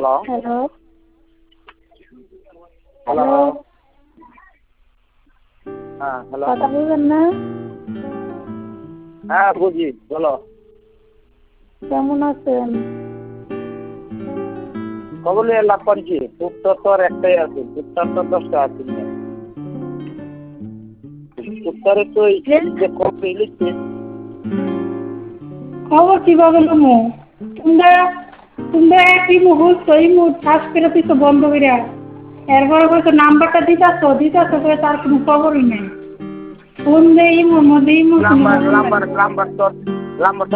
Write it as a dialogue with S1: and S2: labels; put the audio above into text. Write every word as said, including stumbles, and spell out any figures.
S1: Hello
S2: hello
S1: hello
S2: hello
S1: হ্যাঁ hello
S2: কথা বলবেন না?
S1: হ্যাঁ বুঝি বলো।
S2: কেমন আছেন?
S1: কবলে লাভ করছি উত্তর তো আর একটাই আছে, উত্তর তো দশটা আছে না। উত্তরে তো এই যে কবে লিখছে
S2: খবর কিভাবে নেবো? তোমরা তোমরা একই মুহূর্ত এই মুহূর্ত শ্বাস করে তো বন্ধ করে এরপরে হয়তো নাম্বারটা দিতাছো দিতাছো করে তার কোনো খবরই নেই। ফোন দেই মোর মধ্যেই মোর কোনো
S1: নাম্বার
S2: খবর নাই।
S1: নাম্বার নাম্বার তো নাম্বার